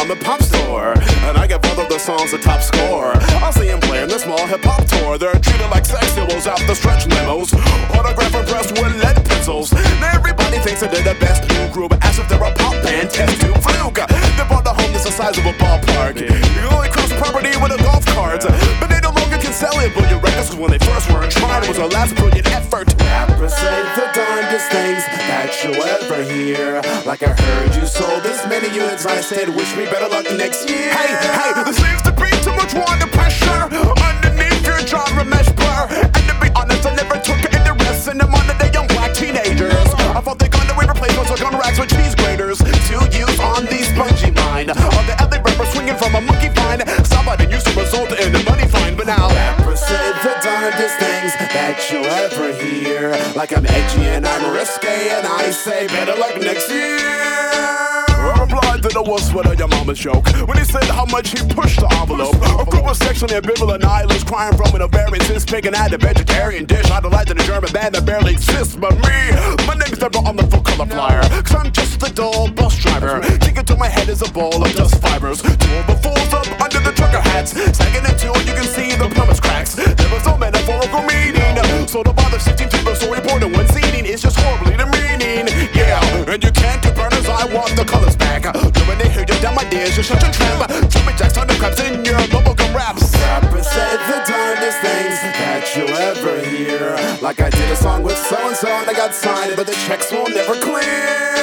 mom and pop store, and I give all of the songs a top score. I'll see him playing the small hip-hop tour. They're treated like sex symbols out the stretch limos, autograph impressed with lead pencils. Now everybody thinks that they're the best new group, as if they're a pop band test tube fluke. They brought the home that's the size of a ballpark. You only cross property with a golf cart, but they no longer can sell it. But your records, when they first were tried, it was our last brilliant effort. Rappers say the darndest things that you'll ever hear. Like I heard you sold this many units, I said wish me better luck next year. Hey, there seems to be too much water pressure underneath your genre mesh blur. And to be honest, I never took interest in them under the young black teenagers. I thought they're gonna replace what's on racks with cheese graters to use on the spongy line of the LA rapper swinging from a monkey fine. Somebody used to result in a money fine, but now rappers say the darndest things that you'll ever hear. Like I'm edgy and I'm risque, and I say better luck next year. I replied that it was what your mama's joke when he said how much he pushed the envelope. A group of sexually ambivalent nihilists crying from an ovarian cyst, picking at a vegetarian dish. I delight in a German band that barely exists, but me, my name's never on the full color flyer, cause I'm just a dull bus driver. Thinking to my head is a ball of dust fibers. Two of the fools up under the trucker hats, sagging into you can see the plumber's cracks. There was no metaphorical meaning, so don't bother sitting to the story board and one seating is just horribly demeaning. Yeah, and you can't get burners, I want the colors back. When they hear you down my dears, you're such a tramp. Jimmy Jacks, thundercraps in your bubblegum raps. Rappers say the darndest things that you'll ever hear. Like I did a song with so-and-so and I got signed, but the checks will never clear.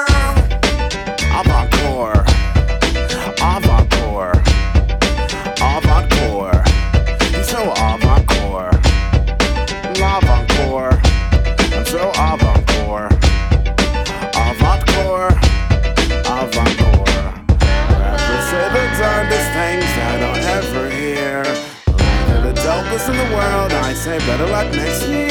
Avant-core, avant-core, avant-core. He's so avant-core, avant-core. I'm so avant-core, avant-core, avant-core. Rappers say the darndest things I don't ever hear. Like they're the dopest in the world, I say better luck next year.